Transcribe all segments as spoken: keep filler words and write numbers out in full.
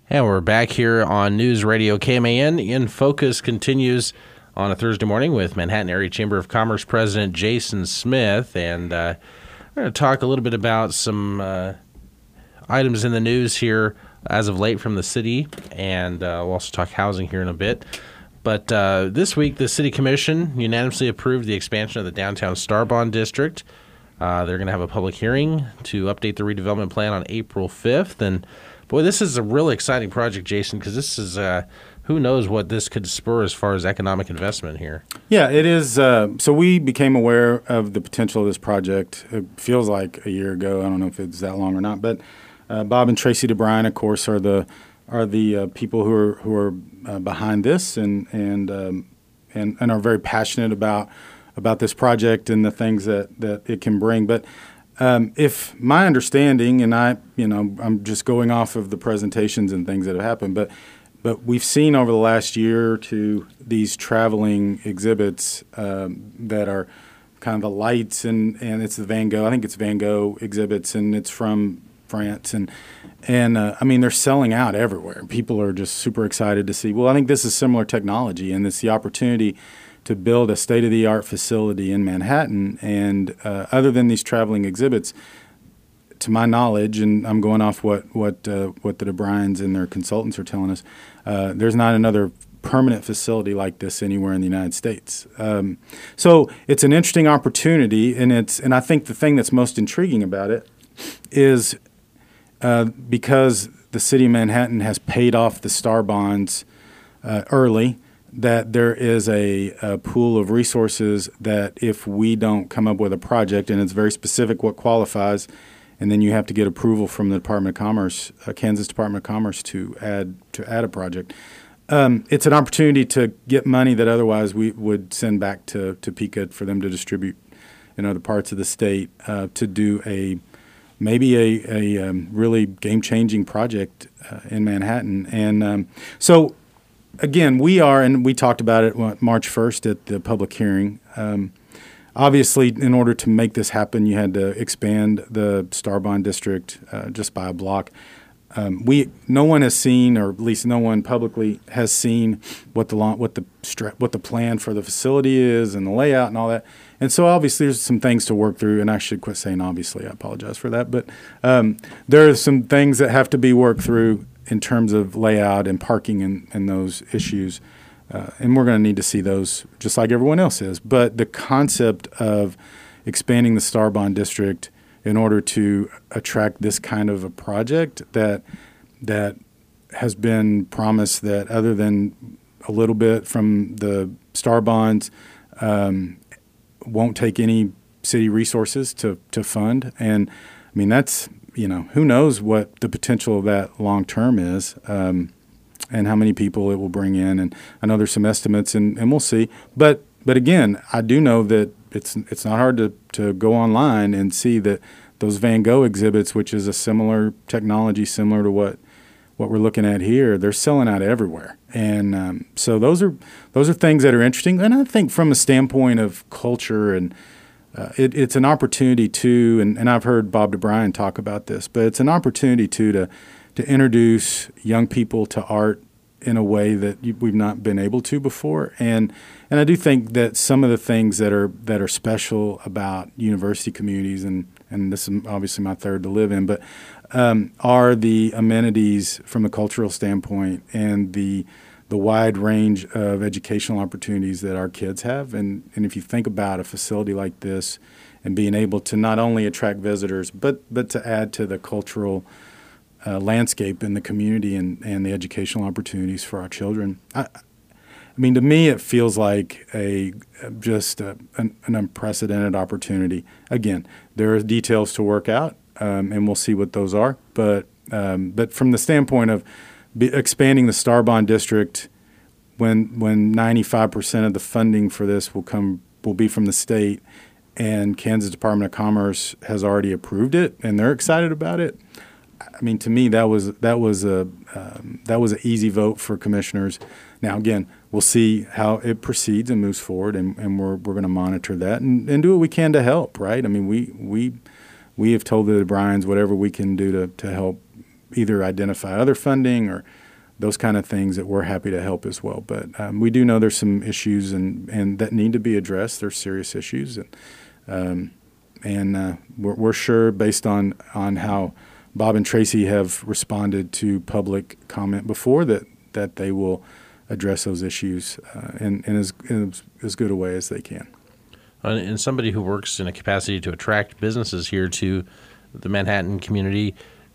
And we're back here on News Radio K M A N. In Focus continues on a Thursday morning with Manhattan Area Chamber of Commerce President Jason Smith. And uh, we're going to talk a little bit about some uh, items in the news here as of late from the city. And uh, we'll also talk housing here in a bit. But uh, this week, the City Commission unanimously approved the expansion of the downtown Starbond District. Uh, they're going to have a public hearing to update the redevelopment plan on April fifth. And boy, this is a really exciting project, Jason, because this is, uh, who knows what this could spur as far as economic investment here. Yeah, it is. Uh, so we became aware of the potential of this project. It feels like a year ago. I don't know if it's that long or not. But uh, Bob and Tracy DeBryan, of course, are the are the uh, people who are who are uh, behind this and and, um, and and are very passionate about about this project and the things that, that it can bring. But Um, if my understanding, and I, you know, I'm just going off of the presentations and things that have happened, but but we've seen over the last year or two these traveling exhibits um, that are kind of the lights, and, and it's the Van Gogh. I think it's Van Gogh exhibits, and it's from France, and and uh, I mean they're selling out everywhere. People are just super excited to see. Well, I think this is similar technology, and it's the opportunity to build a state-of-the-art facility in Manhattan. And uh, other than these traveling exhibits, to my knowledge, and I'm going off what what uh, what the DeBryans and their consultants are telling us, uh, there's not another permanent facility like this anywhere in the United States. Um, so it's an interesting opportunity, and it's and I think the thing that's most intriguing about it is uh, because the city of Manhattan has paid off the Star bonds uh, early, that there is a, a pool of resources that if we don't come up with a project, and it's very specific what qualifies, and then you have to get approval from the Department of Commerce, uh, Kansas Department of Commerce, to add to add a project. Um, it's an opportunity to get money that otherwise we would send back to to P C A for them to distribute in other parts of the state uh, to do a maybe a, a um, really game-changing project uh, in Manhattan. And um, so. Again, we are, and we talked about it what, March first at the public hearing. Um, obviously, in order to make this happen, you had to expand the Starbond district uh, just by a block. Um, we, no one has seen, or at least no one publicly has seen what the what the what the plan for the facility is and the layout and all that. And so, obviously, there's some things to work through. And I should quit saying obviously. I apologize for that, but um, there are some things that have to be worked through in terms of layout and parking and, and those issues. Uh, and we're going to need to see those just like everyone else is. But the concept of expanding the Starbond district in order to attract this kind of a project that that has been promised, that other than a little bit from the Starbonds, um, won't take any city resources to, to fund. And, I mean, that's, you know, who knows what the potential of that long term is, um, and how many people it will bring in. And I know there's some estimates, and, and we'll see. But but again, I do know that it's it's not hard to, to go online and see that those Van Gogh exhibits, which is a similar technology, similar to what what we're looking at here, they're selling out everywhere. And um, so those are those are things that are interesting. And I think from a standpoint of culture and Uh, it, it's an opportunity to, and, and I've heard Bob DeBryan talk about this, but it's an opportunity to to, to introduce young people to art in a way that you, we've not been able to before. And and I do think that some of the things that are that are special about university communities, and, and this is obviously my third to live in, but um, are the amenities from a cultural standpoint and the the wide range of educational opportunities that our kids have. And, and if you think about a facility like this and being able to not only attract visitors, but but to add to the cultural uh, landscape in the community and, and the educational opportunities for our children. I, I mean, to me, it feels like a just a, an, an unprecedented opportunity. Again, there are details to work out, um, and we'll see what those are. But um, but from the standpoint of Be expanding the Starbond district, when when ninety-five percent of the funding for this will come will be from the state, and Kansas Department of Commerce has already approved it, and they're excited about it. I mean, to me, that was that was a um, that was an easy vote for commissioners. Now, again, we'll see how it proceeds and moves forward, and, and we're we're going to monitor that and, and do what we can to help. Right? I mean, we we we have told the Bryans whatever we can do to to help either identify other funding or those kind of things that we're happy to help as well. But um, we do know there's some issues and, and that need to be addressed. They're serious issues. And, um, and uh, we're, we're sure based on, on how Bob and Tracy have responded to public comment before that, that they will address those issues uh, in, in, as, in as good a way as they can. And somebody who works in a capacity to attract businesses here to the Manhattan community,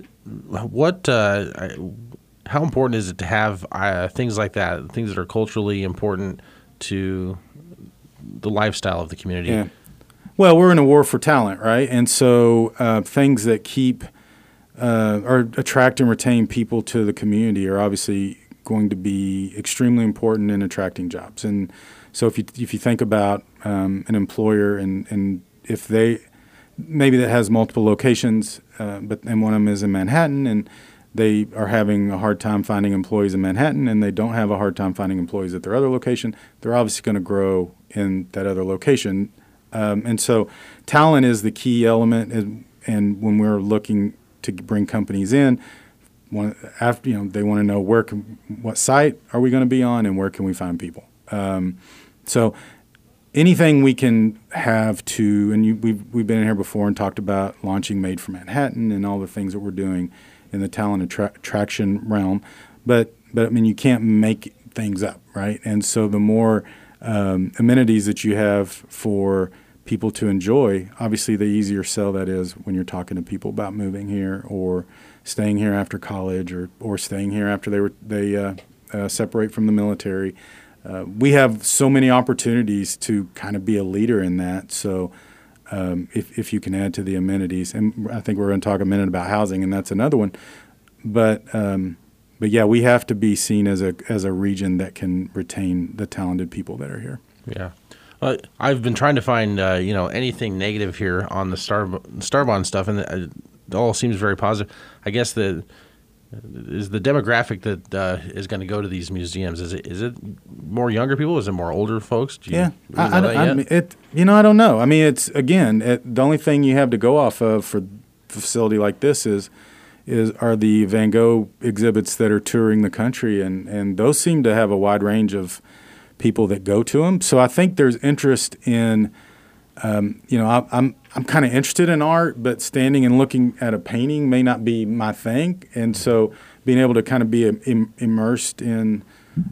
what, uh, how important is it to have uh, things like that, things that are culturally important to the lifestyle of the community? Yeah. Well, we're in a war for talent, right? And so uh, things that keep uh, or attract and retain people to the community are obviously going to be extremely important in attracting jobs. And so if you if you think about um, an employer and, and if they maybe that has multiple locations, uh, but and one of them is in Manhattan, and they are having a hard time finding employees in Manhattan, and they don't have a hard time finding employees at their other location, they're obviously going to grow in that other location. Um, and so talent is the key element, and, and when we're looking to bring companies in, one, after you know they want to know where can, what site are we going to be on, and where can we find people. Um, so anything we can have to, and you, we've we've been in here before and talked about launching Made for Manhattan and all the things that we're doing in the talent attra- attraction realm, but but I mean you can't make things up, right? And so the more um, amenities that you have for people to enjoy, obviously the easier sell that is when you're talking to people about moving here or staying here after college or or staying here after they were they uh, uh, separate from the military. Uh, we have so many opportunities to kind of be a leader in that. So um, if, if you can add to the amenities, and I think we're going to talk a minute about housing, and that's another one. But um, but yeah, we have to be seen as a as a region that can retain the talented people that are here. Yeah. Uh, I've been trying to find uh, you know anything negative here on the Star Starbond stuff, and it all seems very positive. I guess the is the demographic that uh, is going to go to these museums. Is it is it more younger people? Is it more older folks? Do you yeah, really I, know I, that I mean, yet? it. You know, I don't know. I mean, it's again, it, the only thing you have to go off of for a facility like this is is are the Van Gogh exhibits that are touring the country, and and those seem to have a wide range of people that go to them. So I think there's interest in. Um, you know, I, I'm I'm kind of interested in art, but standing and looking at a painting may not be my thing. And so, being able to kind of be im- immersed in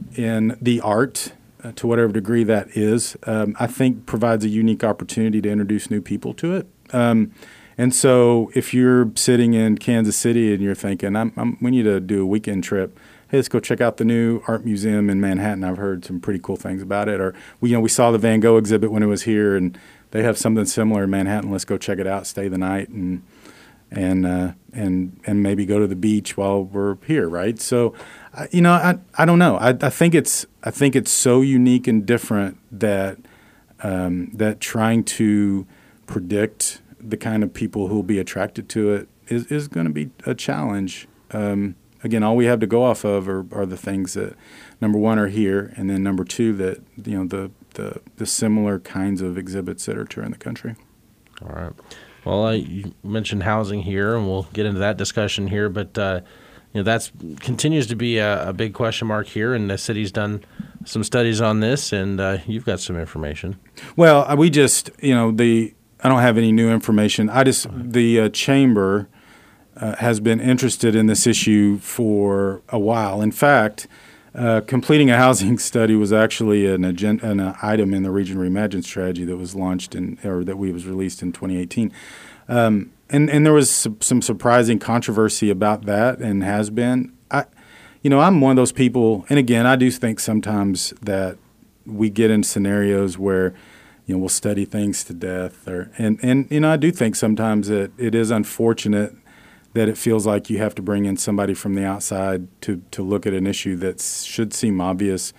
in the art uh, to whatever degree that is, um, I think provides a unique opportunity to introduce new people to it. Um, and so, if you're sitting in Kansas City and you're thinking, I'm, I'm, we need to do a weekend trip. Hey, let's go check out the new art museum in Manhattan. I've heard some pretty cool things about it. Or we, you know, we saw the Van Gogh exhibit when it was here, and they have something similar in Manhattan. Let's go check it out, stay the night, and and uh, and and maybe go to the beach while we're here, right? So, uh, you know, I I don't know. I, I think it's I think it's so unique and different that um, that trying to predict the kind of people who will be attracted to it is is going to be a challenge. Um, again, all we have to go off of are, are the things that number one are here, and then number two that you know the The, the similar kinds of exhibits that are touring the country. All right. Well, uh, you mentioned housing here, and we'll get into that discussion here. But uh, you know, that's continues to be a, a big question mark here, and the city's done some studies on this, and uh, you've got some information. Well, uh, we just, you know, the I don't have any new information. I just the uh, chamber uh, has been interested in this issue for a while. In fact. Uh, completing a housing study was actually an, agenda, an uh, item in the Region Reimagine strategy that was launched in, or that we was released in twenty eighteen, um, and and there was some, some surprising controversy about that, and has been. I, you know, I'm one of those people, and again, I do think sometimes that we get in scenarios where, you know, we'll study things to death, or and and you know, I do think sometimes that it is unfortunate that it feels like you have to bring in somebody from the outside to, to look at an issue that should seem obvious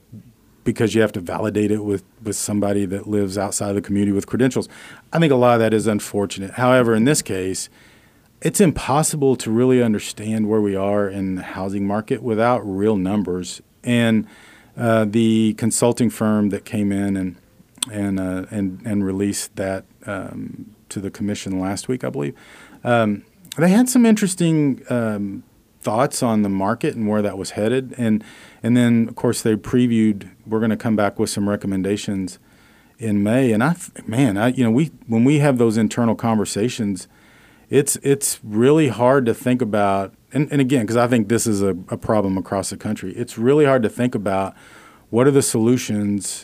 because you have to validate it with, with somebody that lives outside the community with credentials. I think a lot of that is unfortunate. However, in this case, it's impossible to really understand where we are in the housing market without real numbers. And uh, the consulting firm that came in and and uh, and, and released that um, to the commission last week, I believe, um, they had some interesting um, thoughts on the market and where that was headed. And and then, of course, they previewed, we're going to come back with some recommendations in May. And I, man, I, you know, we when we have those internal conversations, it's it's really hard to think about, and, and again, because I think this is a, a problem across the country, it's really hard to think about what are the solutions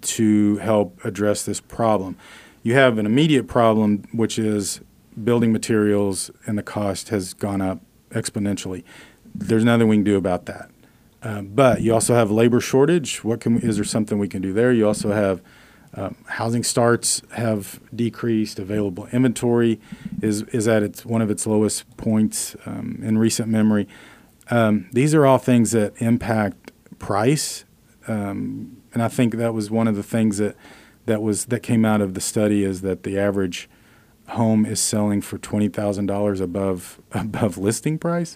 to help address this problem. You have an immediate problem, which is building materials and the cost has gone up exponentially. There's nothing we can do about that. Uh, but you also have labor shortage. What can we, is there something we can do there? You also have um, housing starts have decreased. Available inventory is is at its one of its lowest points um, in recent memory. Um, these are all things that impact price, um, and I think that was one of the things that that was that came out of the study is that the average home is selling for twenty thousand dollars above above listing price.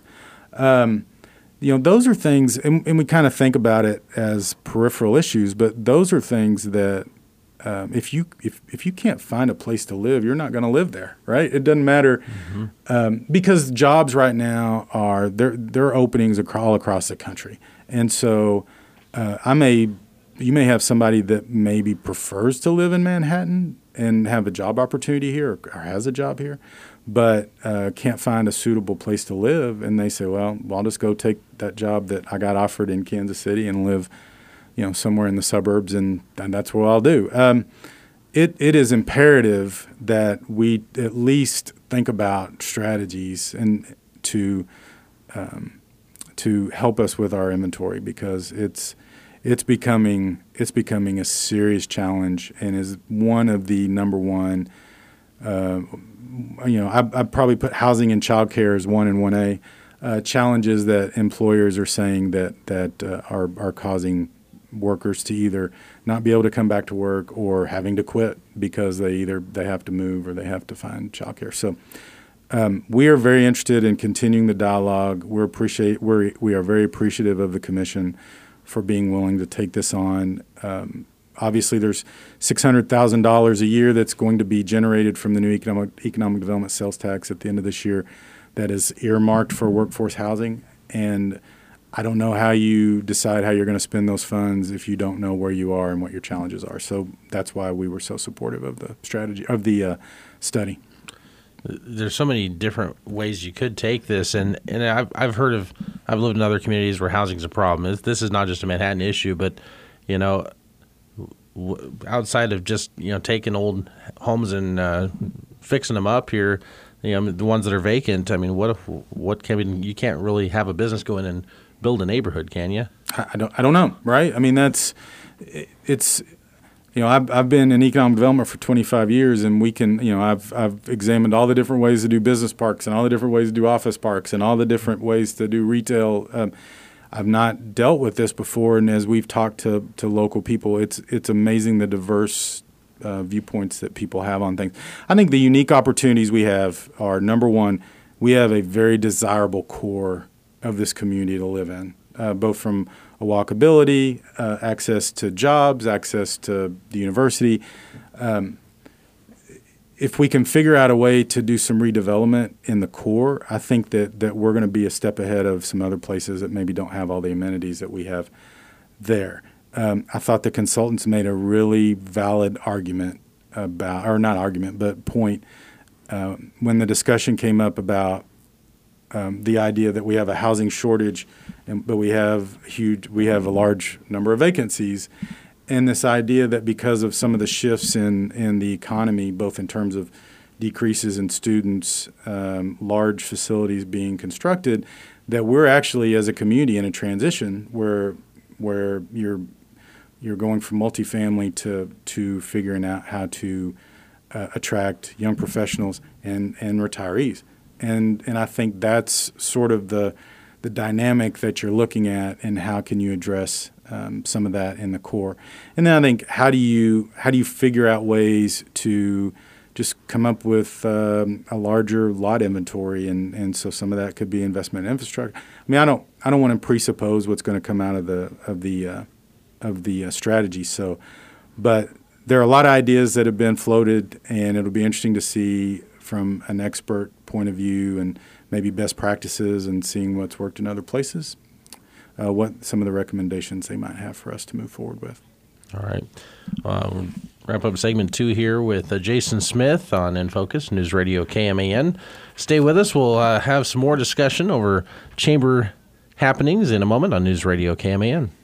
Um, you know, those are things, and, and we kind of think about it as peripheral issues, but those are things that um, if you if if you can't find a place to live, you're not going to live there, right? It doesn't matter mm-hmm. um, because jobs right now are there. There are openings all across the country, and so uh, I may you may have somebody that maybe prefers to live in Manhattan and have a job opportunity here or, or has a job here, but uh, can't find a suitable place to live. And they say, well, I'll just go take that job that I got offered in Kansas City and live, you know, somewhere in the suburbs, and, and that's what I'll do. Um, it it is imperative that we at least think about strategies and to um, to help us with our inventory, because it's It's becoming it's becoming a serious challenge and is one of the number one. Uh, you know, I I probably put housing and childcare as one and one A uh, challenges that employers are saying that that uh, are are causing workers to either not be able to come back to work or having to quit because they either they have to move or they have to find childcare. So. Um, we are very interested in continuing the dialogue. We appreciate we we are very appreciative of the commission for being willing to take this on. Um, obviously, there's six hundred thousand dollars a year that's going to be generated from the new economic economic development sales tax at the end of this year that is earmarked for workforce housing. And I don't know how you decide how you're going to spend those funds if you don't know where you are and what your challenges are. So that's why we were so supportive of the strategy, of the uh, study. There's so many different ways you could take this, and, and I've I've heard of I've lived in other communities where housing is a problem. It's, this is not just a Manhattan issue, but you know, w- outside of just you know taking old homes and uh, fixing them up here, you know the ones that are vacant. I mean, what if, what can we, you can't really have a business go in and build a neighborhood, can you? I, I don't I don't know, right? I mean, that's it's. You know, I've I've been in economic development for twenty-five years, and we can, you know, I've I've examined all the different ways to do business parks and all the different ways to do office parks and all the different ways to do retail. Um, I've not dealt with this before, and as we've talked to, to local people, it's it's amazing the diverse uh, viewpoints that people have on things. I think the unique opportunities we have are, number one, we have a very desirable core of this community to live in, uh, both from a walkability, uh, access to jobs, access to the university. Um, if we can figure out a way to do some redevelopment in the core, I think that, that we're going to be a step ahead of some other places that maybe don't have all the amenities that we have there. Um, I thought the consultants made a really valid argument about, or not argument, but point, uh, when the discussion came up about Um, the idea that we have a housing shortage, and, but we have huge, we have a large number of vacancies, and this idea that because of some of the shifts in, in the economy, both in terms of decreases in students, um, large facilities being constructed, that we're actually as a community in a transition where where you're you're going from multifamily to to figuring out how to uh, attract young professionals and and retirees. And and I think that's sort of the the dynamic that you're looking at, and how can you address um, some of that in the core. And then I think how do you how do you figure out ways to just come up with um, a larger lot inventory, and, and so some of that could be investment in infrastructure. I mean, I don't I don't want to presuppose what's going to come out of the of the uh, of the uh, strategy. So, but there are a lot of ideas that have been floated, and it'll be interesting to see from an expert point of view and maybe best practices and seeing what's worked in other places, uh, what some of the recommendations they might have for us to move forward with. All right. Uh, we'll wrap up segment two here with uh, Jason Smith on In Focus, News Radio K M A N. Stay with us. We'll uh, have some more discussion over chamber happenings in a moment on News Radio K M A N.